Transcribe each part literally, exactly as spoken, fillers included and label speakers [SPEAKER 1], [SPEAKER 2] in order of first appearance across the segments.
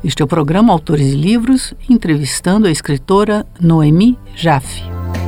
[SPEAKER 1] Este é o programa Autores e Livros, entrevistando a escritora Noemi Jaffe.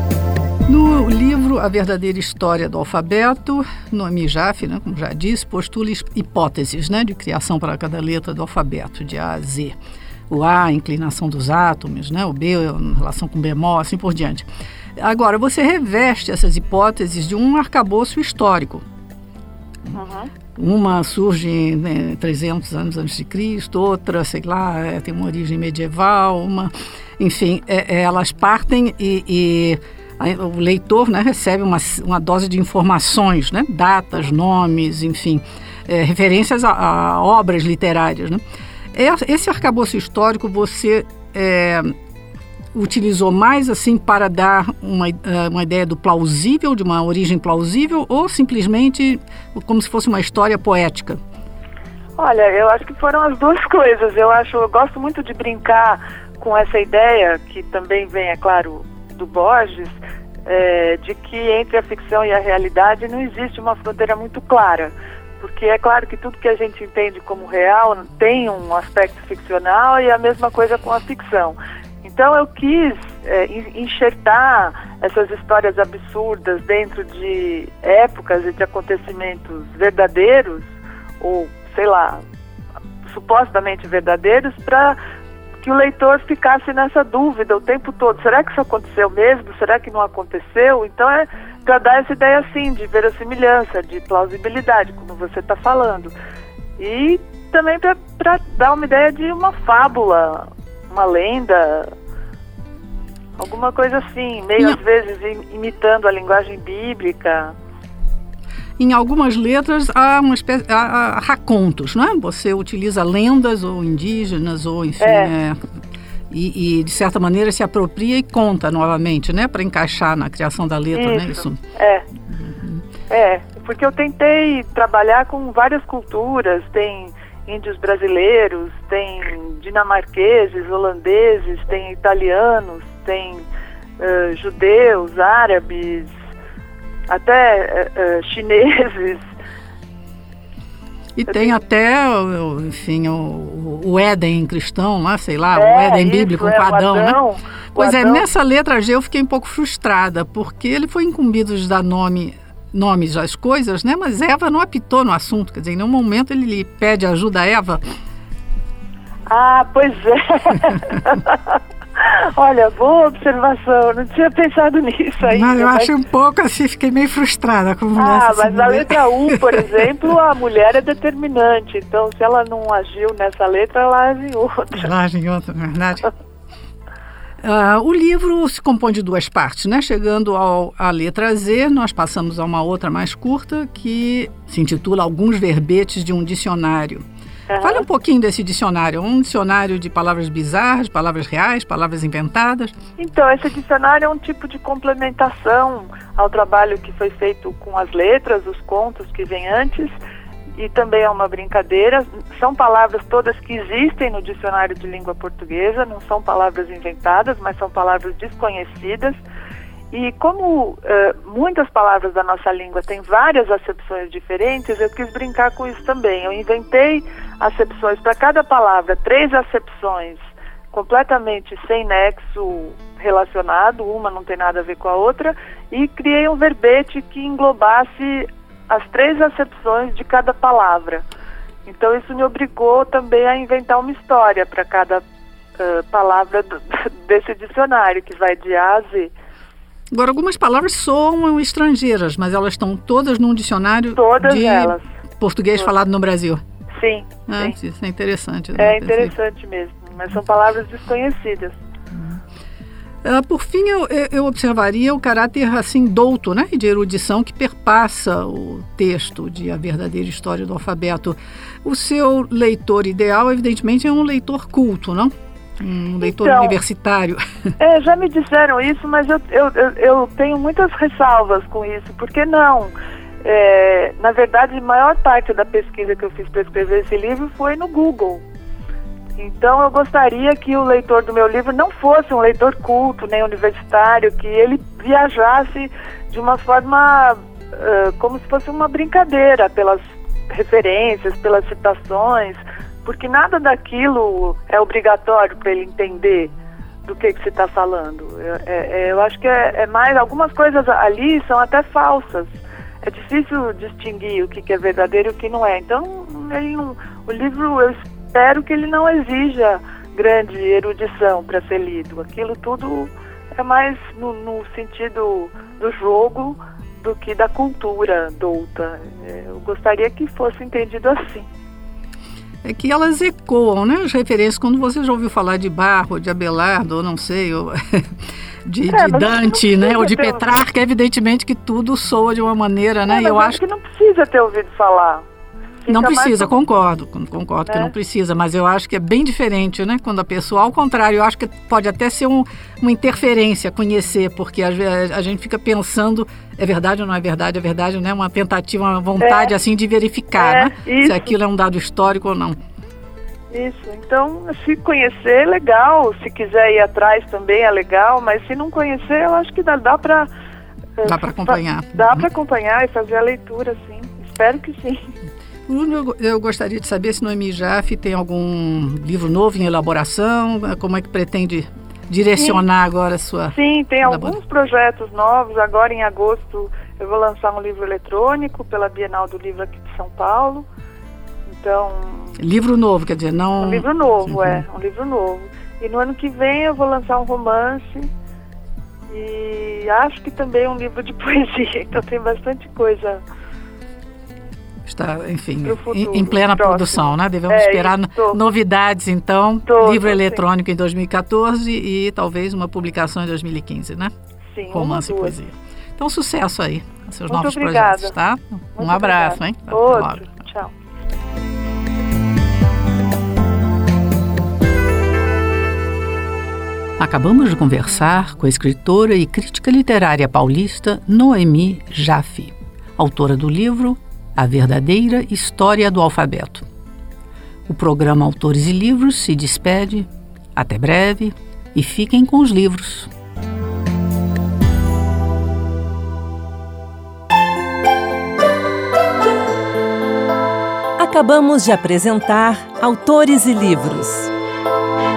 [SPEAKER 1] No livro A Verdadeira História do Alfabeto, Noemi Jaffe, né, como já disse, postula hipóteses, né, de criação para cada letra do alfabeto, de A a Z. O A, a inclinação dos átomos, né, o B, em relação com bemol, assim por diante. Agora, você reveste essas hipóteses de um arcabouço histórico.
[SPEAKER 2] Uhum.
[SPEAKER 1] Uma surge em né, trezentos anos antes de Cristo, outra, sei lá, é, tem uma origem medieval, uma, enfim, é, é, elas partem e, e a, o leitor, né, recebe uma, uma dose de informações, né, datas, nomes, enfim, é, referências a, a obras literárias, né? Esse arcabouço histórico você é, utilizou mais assim para dar uma, uma ideia do plausível, de uma origem plausível, ou simplesmente como se fosse uma história poética?
[SPEAKER 2] Olha, eu acho que foram as duas coisas. Eu acho, eu gosto muito de brincar com essa ideia, que também vem, é claro, do Borges, é, de que entre a ficção e a realidade não existe uma fronteira muito clara. Porque é claro que tudo que a gente entende como real tem um aspecto ficcional e a mesma coisa com a ficção. Então eu quis é, enxertar essas histórias absurdas dentro de épocas e de acontecimentos verdadeiros, ou sei lá, supostamente verdadeiros, para que o leitor ficasse nessa dúvida o tempo todo. Será que isso aconteceu mesmo? Será que não aconteceu? Então é para dar essa ideia assim de verossimilhança, de plausibilidade, como você está falando. E também para dar uma ideia de uma fábula, uma lenda, alguma coisa assim, meio não. Às vezes imitando a linguagem bíblica.
[SPEAKER 1] Em algumas letras há uma espécie, há, há racontos, não é? Você utiliza lendas ou indígenas ou enfim,
[SPEAKER 2] é.
[SPEAKER 1] É, e, e de certa maneira se apropria e conta novamente, né? Para encaixar na criação da letra,
[SPEAKER 2] isso,
[SPEAKER 1] né? Isso.
[SPEAKER 2] É. Uhum. É, porque eu tentei trabalhar com várias culturas, tem índios brasileiros, tem dinamarqueses, holandeses, tem italianos, tem uh, judeus, árabes, até uh, uh, chineses.
[SPEAKER 1] E
[SPEAKER 2] Eu
[SPEAKER 1] tem
[SPEAKER 2] tenho...
[SPEAKER 1] até, enfim, o, o Éden cristão, lá, sei lá,
[SPEAKER 2] é,
[SPEAKER 1] o Éden
[SPEAKER 2] isso,
[SPEAKER 1] bíblico,
[SPEAKER 2] é,
[SPEAKER 1] com Adão,
[SPEAKER 2] Adão,
[SPEAKER 1] né? Pois
[SPEAKER 2] Adão.
[SPEAKER 1] é, nessa letra G eu fiquei um pouco frustrada, porque ele foi incumbido de dar nome, nomes às coisas, né? Mas Eva não apitou no assunto, quer dizer, em nenhum momento ele lhe pede ajuda a Eva.
[SPEAKER 2] Ah, pois é. Olha, boa observação, não tinha pensado nisso ainda.
[SPEAKER 1] Mas eu
[SPEAKER 2] mas...
[SPEAKER 1] achei um pouco assim, fiquei meio frustrada com
[SPEAKER 2] Ah,
[SPEAKER 1] essa
[SPEAKER 2] mas na letra U, por exemplo, a mulher é determinante, então se ela não agiu nessa letra, ela age em outra.
[SPEAKER 1] Ela age em outra, na verdade. Uh, o livro se compõe de duas partes, né? Chegando ao, à letra Z, nós passamos a uma outra mais curta, que se intitula Alguns Verbetes de um Dicionário. Uhum. Fale um pouquinho desse dicionário. Um dicionário de palavras bizarras, palavras reais, palavras inventadas.
[SPEAKER 2] Então, esse dicionário é um tipo de complementação ao trabalho que foi feito com as letras, os contos que vêm antes, e também é uma brincadeira. São palavras todas que existem no dicionário de língua portuguesa, não são palavras inventadas, mas são palavras desconhecidas. E como uh, muitas palavras da nossa língua têm várias acepções diferentes, eu quis brincar com isso também. Eu inventei acepções para cada palavra, três acepções completamente sem nexo relacionado, uma não tem nada a ver com a outra, e criei um verbete que englobasse as três acepções de cada palavra. Então isso me obrigou também a inventar uma história para cada uh, palavra do, desse dicionário, que vai de A a Z.
[SPEAKER 1] Agora, algumas palavras soam estrangeiras, mas elas estão todas num dicionário
[SPEAKER 2] todas
[SPEAKER 1] de
[SPEAKER 2] elas.
[SPEAKER 1] português
[SPEAKER 2] todas.
[SPEAKER 1] Falado no Brasil.
[SPEAKER 2] Sim,
[SPEAKER 1] ah,
[SPEAKER 2] sim.
[SPEAKER 1] Isso é interessante.
[SPEAKER 2] É né? interessante mesmo, mas são palavras desconhecidas.
[SPEAKER 1] Uh, por fim, eu, eu observaria o caráter assim, douto, né, de erudição que perpassa o texto de A Verdadeira História do Alfabeto. O seu leitor ideal, evidentemente, é um leitor culto, não? Um leitor então, universitário.
[SPEAKER 2] É, já me disseram isso, mas eu, eu, eu, eu tenho muitas ressalvas com isso. Por que não? É, na verdade, a maior parte da pesquisa que eu fiz para escrever esse livro foi no Google. Então eu gostaria que o leitor do meu livro não fosse um leitor culto, nem universitário, que ele viajasse de uma forma uh, como se fosse uma brincadeira, pelas referências, pelas citações, porque nada daquilo é obrigatório para ele entender do que, que você está falando. Eu, é, eu acho que é, é mais, algumas coisas ali são até falsas. É difícil distinguir o que, que é verdadeiro e o que não é. Então, ele não, o livro, eu espero que ele não exija grande erudição para ser lido. Aquilo tudo é mais no, no sentido do jogo do que da cultura douta. Eu gostaria que fosse entendido assim.
[SPEAKER 1] É que elas ecoam, né, as referências. Quando você já ouviu falar de Barro, de Abelardo, ou não sei, ou de,
[SPEAKER 2] é,
[SPEAKER 1] de Dante, né, ou de Petrarca, evidentemente que tudo soa de uma maneira, né?
[SPEAKER 2] É, mas
[SPEAKER 1] eu acho
[SPEAKER 2] que não precisa ter ouvido falar. Fica
[SPEAKER 1] não precisa,
[SPEAKER 2] mais...
[SPEAKER 1] concordo, concordo
[SPEAKER 2] é.
[SPEAKER 1] que não precisa, mas eu acho que é bem diferente, né? Quando a pessoa, ao contrário, eu acho que pode até ser um, uma interferência, conhecer, porque às vezes a gente fica pensando, é verdade ou não é verdade, é verdade, né? Uma tentativa, uma vontade, é. assim, de verificar,
[SPEAKER 2] é,
[SPEAKER 1] né?
[SPEAKER 2] Isso.
[SPEAKER 1] Se aquilo é um dado histórico ou não.
[SPEAKER 2] Isso, então, se conhecer é legal, se quiser ir atrás também é legal, mas se não conhecer, eu acho que dá, dá para...
[SPEAKER 1] Dá para acompanhar.
[SPEAKER 2] Dá uhum. para acompanhar e fazer a leitura, sim. Espero que sim.
[SPEAKER 1] Eu gostaria de saber se no Noemi Jaffe tem algum livro novo em elaboração, como é que pretende direcionar Sim. agora a sua...
[SPEAKER 2] Sim, tem alguns projetos novos. Agora em agosto eu vou lançar um livro eletrônico pela Bienal do Livro aqui de São Paulo. Então...
[SPEAKER 1] Livro novo, quer dizer, não...
[SPEAKER 2] Um livro novo, Sim. é, um livro novo. E no ano que vem eu vou lançar um romance e acho que também um livro de poesia. Então tem bastante coisa...
[SPEAKER 1] Está, enfim, em, em plena próximo. produção, né? Devemos
[SPEAKER 2] é,
[SPEAKER 1] esperar
[SPEAKER 2] isso,
[SPEAKER 1] novidades, então.
[SPEAKER 2] Tô,
[SPEAKER 1] livro
[SPEAKER 2] tô,
[SPEAKER 1] eletrônico
[SPEAKER 2] sim.
[SPEAKER 1] em dois mil e catorze e talvez uma publicação em dois mil e quinze, né?
[SPEAKER 2] Sim,
[SPEAKER 1] romance e poesia. Então, sucesso aí, seus
[SPEAKER 2] Muito
[SPEAKER 1] novos
[SPEAKER 2] obrigada.
[SPEAKER 1] projetos, tá?
[SPEAKER 2] Muito
[SPEAKER 1] um abraço,
[SPEAKER 2] obrigada.
[SPEAKER 1] hein? Até
[SPEAKER 2] Outro.
[SPEAKER 1] logo.
[SPEAKER 2] Tchau.
[SPEAKER 1] Acabamos de conversar com a escritora e crítica literária paulista Noemi Jaffe, autora do livro A Verdadeira História do Alfabeto. O programa Autores e Livros se despede. Até breve e fiquem com os livros.
[SPEAKER 3] Acabamos de apresentar Autores e Livros.